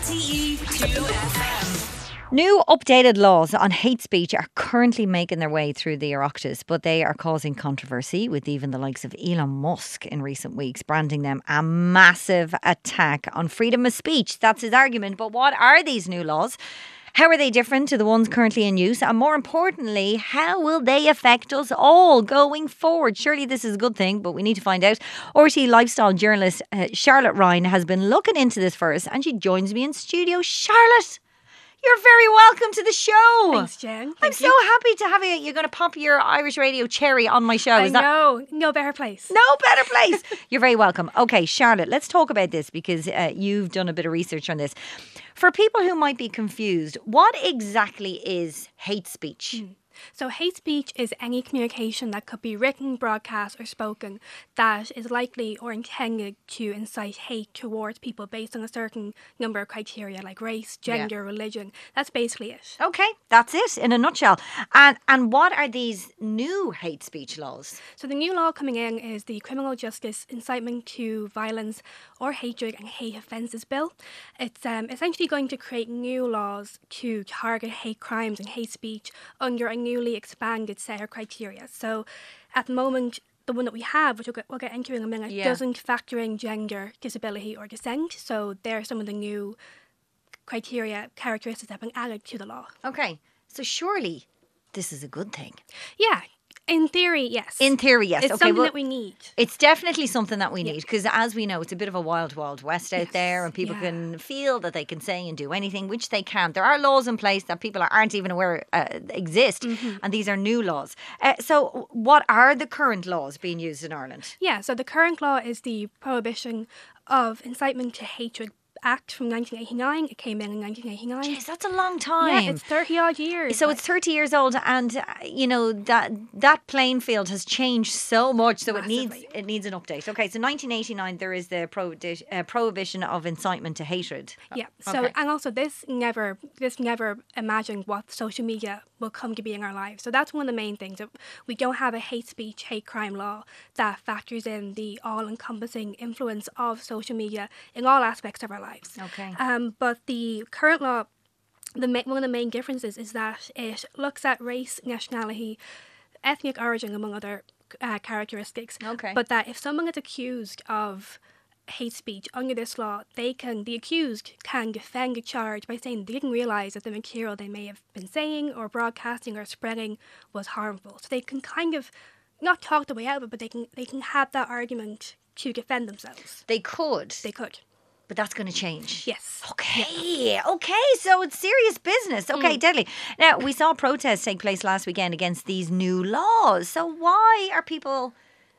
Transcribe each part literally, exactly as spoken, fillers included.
R T E two F M. New updated laws on hate speech are currently making their way through the Oireachtas, but they are causing controversy, with even the likes of Elon Musk in recent weeks branding them a massive attack on freedom of speech. That's his argument. But what are these new laws? How are they different to the ones currently in use? And more importantly, how will they affect us all going forward? Surely this is a good thing, but we need to find out. R T lifestyle journalist uh, Charlotte Ryan has been looking into this for us, and she joins me in studio. Charlotte, you're very welcome to the show. Thanks, Jen. Thank I'm you. so happy to have you. You're going to pop your Irish radio cherry on my show. I Is that know. No better place. no better place? You're very welcome. Okay, Charlotte, let's talk about this because uh, you've done a bit of research on this. For people who might be confused, what exactly is hate speech? Mm. So hate speech is any communication that could be written, broadcast or spoken that is likely or intended to incite hate towards people based on a certain number of criteria like race, gender, Yeah. religion. That's basically it. Okay, that's it in a nutshell. And and what are these new hate speech laws? So the new law coming in is the Criminal Justice Incitement to Violence or Hatred and Hate Offences Bill. It's um, essentially going to create new laws to target hate crimes and hate speech under a newly expanded set of criteria. So at the moment, the one that we have, which we'll get, we'll get into in a minute, Yeah. doesn't factor in gender, disability or descent. So there are some of the new criteria, characteristics that have been added to the law. Okay, so surely this is a good thing. Yeah, in theory, yes. In theory, yes. It's okay, something well, that we need. it's definitely something that we Yeah. need because, as we know, it's a bit of a wild, wild west out Yes, there, and people yeah. can feel that they can say and do anything, which they can't. There are laws in place that people aren't even aware uh, exist, Mm-hmm. and these are new laws. Uh, so, what are the current laws being used in Ireland? Yeah, so the current law is the Prohibition of Incitement to Hatred Act from nineteen eighty-nine. It came in in nineteen eighty-nine. Jeez, that's a long time. Yeah, it's thirty odd years. So it's thirty years old, and uh, you know that that playing field has changed so much. So it needs Massively. it needs an update. Okay, so nineteen eighty-nine, there is the prohibi- uh, prohibition of incitement to hatred. Yeah. So Okay. and also this never this never imagined what social media will come to be in our lives. So that's one of the main things. That we don't have a hate speech, hate crime law that factors in the all-encompassing influence of social media in all aspects of our lives. Okay. Um, but the current law, the ma- one of the main differences is that it looks at race, nationality, ethnic origin, among other uh, characteristics. Okay. But that if someone is accused of hate speech under this law, they can the accused can defend a charge by saying they didn't realise that the material they may have been saying or broadcasting or spreading was harmful. So they can kind of not talk the way out of it, but they can they can have that argument to defend themselves. They could, They could. but that's going to change. Yes. Okay, okay, so it's serious business. Okay, Mm. deadly. Now, we saw protests take place last weekend against these new laws. So why are people,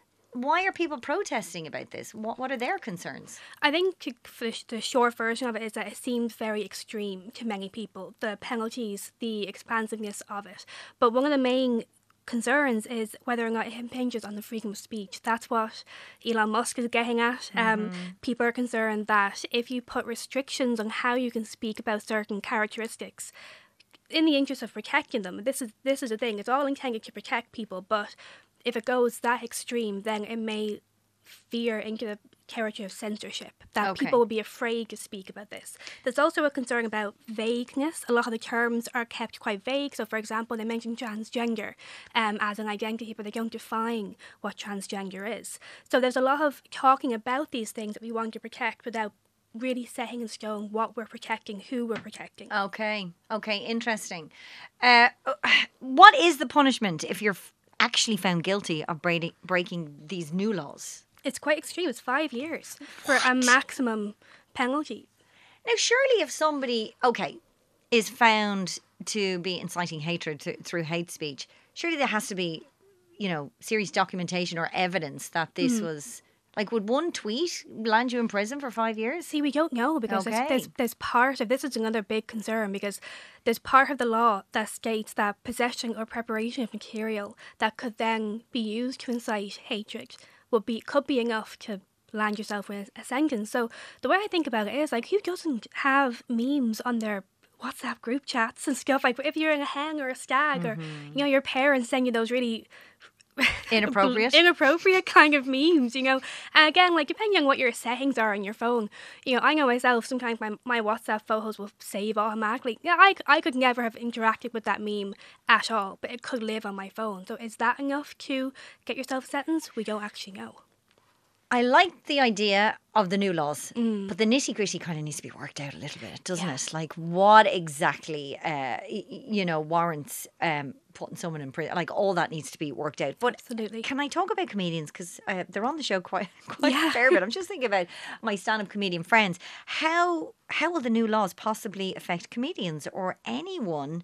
why are people protesting about this? What, what are their concerns? I think to, for the short version of it is that it seems very extreme to many people, the penalties, the expansiveness of it. But one of the main concerns is whether or not it impinges on the freedom of speech. That's what Elon Musk is getting at. Um, people are concerned that if you put restrictions on how you can speak about certain characteristics, in the interest of protecting them, this is this is the thing, it's all intended to protect people, but if it goes that extreme, then it may veer into the territory of censorship, that Okay. people will be afraid to speak about this. There's also a concern about vagueness. A lot of the terms are kept quite vague. So, for example, they mention transgender um, as an identity, but they don't define what transgender is. So there's a lot of talking about these things that we want to protect without really setting in stone what we're protecting, who we're protecting. Okay, okay, interesting. Uh, what is the punishment if you're f- actually found guilty of breaking, breaking these new laws? It's quite extreme. It's five years for a maximum penalty. Now, surely if somebody, okay, is found to be inciting hatred th- through hate speech, surely there has to be, you know, serious documentation or evidence that this was, like, would one tweet land you in prison for five years? See, we don't know because Okay. there's, there's, there's part of, this is another big concern because there's part of the law that states that possession or preparation of material that could then be used to incite hatred would be could be enough to land yourself with a sentence. So the way I think about it is, like, who doesn't have memes on their WhatsApp group chats and stuff? Like, if you're in a hen or a stag or, you know, your parents send you those really Inappropriate. inappropriate kind of memes, you know. And again, like depending on what your settings are on your phone, you know, I know myself, sometimes my, my WhatsApp photos will save automatically. Yeah, I, I could never have interacted with that meme at all, but it could live on my phone. So is that enough to get yourself settings? We don't actually know. I like the idea of the new laws, Mm. but the nitty gritty kind of needs to be worked out a little bit, doesn't Yeah. it? Like, what exactly, uh, y- y- you know, warrants um, putting someone in prison? Like, all that needs to be worked out. But Absolutely. can I talk about comedians? Because uh, they're on the show quite quite Yeah. a fair bit. I'm just thinking about my stand-up comedian friends. How how will the new laws possibly affect comedians or anyone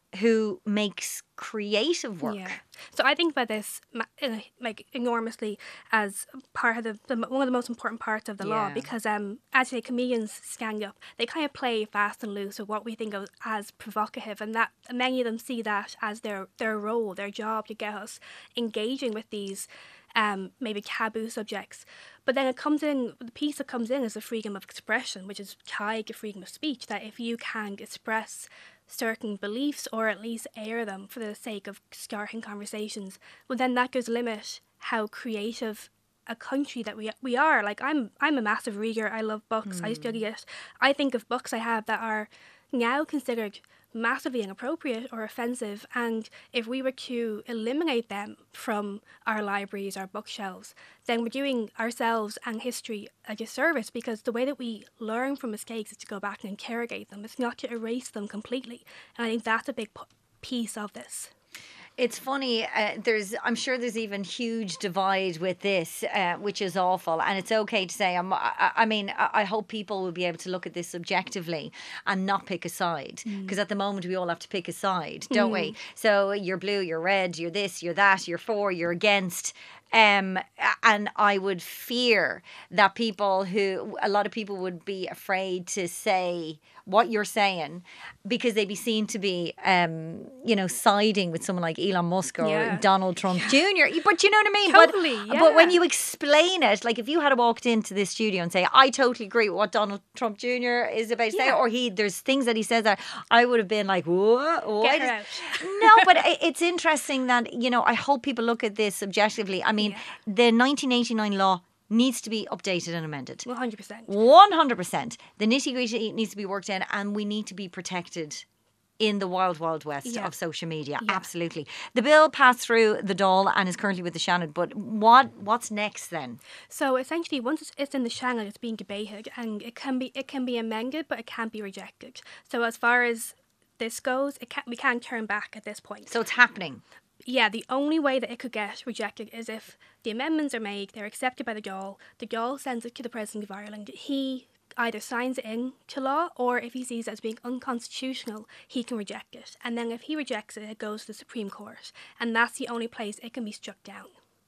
who makes creative work? Yeah. So I think about this ma- uh, like enormously as part of the, the one of the most important parts of the law, Yeah. because um as the comedians stand up, they kind of play fast and loose with what we think of as provocative, and that many of them see that as their their role, their job to get us engaging with these um maybe taboo subjects. But then it comes in, the piece that comes in is the freedom of expression, which is tied to freedom of speech, that if you can express certain beliefs or at least air them for the sake of starting conversations, well then that does limit how creative a country that we we are. Like I'm I'm a massive reader. I love books. I study it. I think of books I have that are now considered massively inappropriate or offensive, and if we were to eliminate them from our libraries, our bookshelves, then we're doing ourselves and history a disservice, because the way that we learn from mistakes is to go back and interrogate them. It's not to erase them completely, and I think that's a big p- piece of this. It's funny. Uh, there's, I'm sure there's even huge divide with this, uh, which is awful. And it's okay to say. I'm, I, I mean, I, I hope people will be able to look at this subjectively and not pick a side. Because at the moment we all have to pick a side, don't we? So you're blue, you're red, you're this, you're that, you're for, you're against. Um, and I would fear that people who, a lot of people would be afraid to say what you're saying because they'd be seen to be, um, you know, siding with someone like Elon Musk or Yeah. Donald Trump Junior But you know what I mean? Totally, but, but when yeah. you explain it, like if you had walked into this studio and say, I totally agree with what Donald Trump Junior is about to say, Yeah. or he, there's things that he says that I would have been like, what? Why Get her does-" out. No, but i- it's interesting that, you know, I hope people look at this subjectively. I mean, Yeah. the nineteen eighty-nine law needs to be updated and amended. one hundred percent. one hundred percent. The nitty gritty needs to be worked in, and we need to be protected in the wild, wild west Yeah. of social media. Yeah. Absolutely. The bill passed through the Dáil and is currently with the Shannon. But what what's next then? So essentially, once it's- it's in the Shannon, it's being debated, and it can be it can be amended, but it can't be rejected. So as far as this goes, it can't, we can't turn back at this point. So it's happening. Yeah, the only way that it could get rejected is if the amendments are made, they're accepted by the Dáil, the Dáil sends it to the President of Ireland, he either signs it into law, or if he sees it as being unconstitutional, he can reject it. And then if he rejects it, it goes to the Supreme Court. And that's the only place it can be struck down.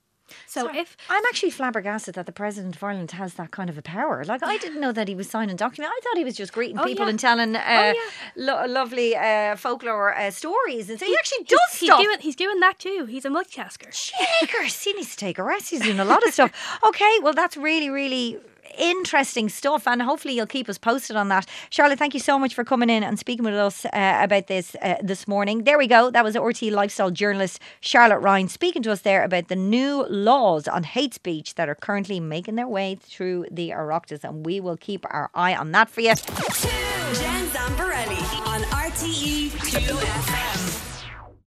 So Sorry, if... I'm actually flabbergasted that the President of Ireland has that kind of a power. Like, I didn't know that he was signing documents. I thought he was just greeting Oh, people yeah. and telling uh, yeah. lo- lovely uh, folklore uh, stories. And so he actually he's, does he's stuff. doing, he's doing that too. He's a multitasker. Shakers. He needs to take a rest. He's doing a lot of stuff. Okay, well, that's really, really interesting stuff, and hopefully you'll keep us posted on that. Charlotte, thank you so much for coming in and speaking with us uh, about this uh, this morning. There we go. That was R T E lifestyle journalist Charlotte Ryan speaking to us there about the new laws on hate speech that are currently making their way through the Oireachtas, and we will keep our eye on that for you. Jen Zamparelli on R T E two F M.